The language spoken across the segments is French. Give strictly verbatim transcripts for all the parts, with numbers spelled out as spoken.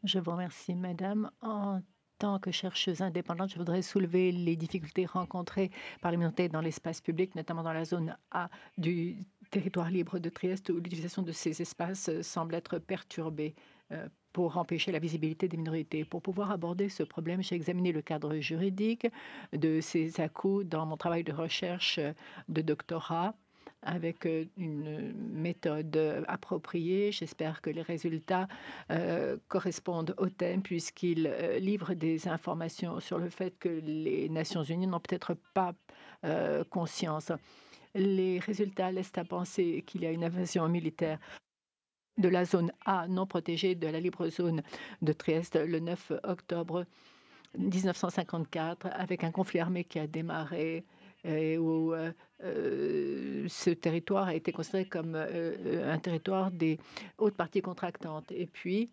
Je vous remercie, madame. En tant que chercheuse indépendante, je voudrais soulever les difficultés rencontrées par les minorités dans l'espace public, notamment dans la zone A du territoire libre de Trieste, où l'utilisation de ces espaces euh, semble être perturbée euh, pour empêcher la visibilité des minorités. Pour pouvoir aborder ce problème, j'ai examiné le cadre juridique de ces à-coups dans mon travail de recherche euh, de doctorat avec euh, une méthode euh, appropriée. J'espère que les résultats euh, correspondent au thème puisqu'ils euh, livrent des informations sur le fait que les Nations unies n'ont peut-être pas euh, conscience. Les résultats laissent à penser qu'il y a une invasion militaire de la zone A non protégée de la libre zone de Trieste le neuf octobre mille neuf cent cinquante-quatre avec un conflit armé qui a démarré et où euh, euh, ce territoire a été considéré comme euh, un territoire des hautes parties contractantes. Et puis,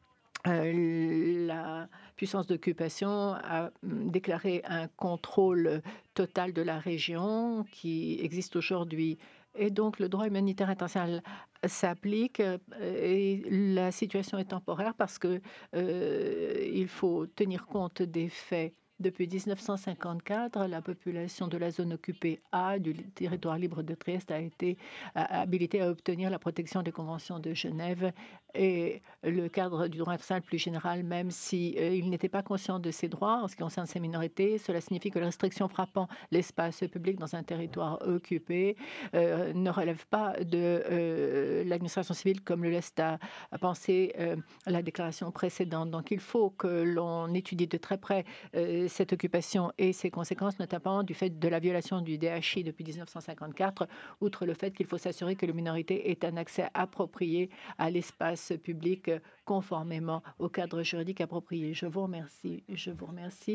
euh, la puissance d'occupation a hum, déclaré un contrôle total de la région qui existe aujourd'hui. Et donc, le droit humanitaire international s'applique euh, et la situation est temporaire parce que euh, il faut tenir compte des faits. Depuis mille neuf cent cinquante-quatre, la population de la zone occupée A du li- territoire libre de Trieste a été euh, habilitée à obtenir la protection des conventions de Genève et le cadre du droit international plus général, même si euh, il n'était pas conscient de ses droits en ce qui concerne ces minorités. Cela signifie que les restrictions frappant l'espace public dans un territoire occupé euh, ne relèvent pas de euh, l'administration civile comme le laisse à, à penser euh, la déclaration précédente. Donc il faut que l'on étudie de très près euh, cette occupation et ses conséquences, notamment du fait de la violation du D H I depuis mille neuf cent cinquante-quatre, outre le fait qu'il faut s'assurer que les minorités aient un accès approprié à l'espace public euh, conformément au cadre juridique approprié. Je vous remercie. Je vous remercie.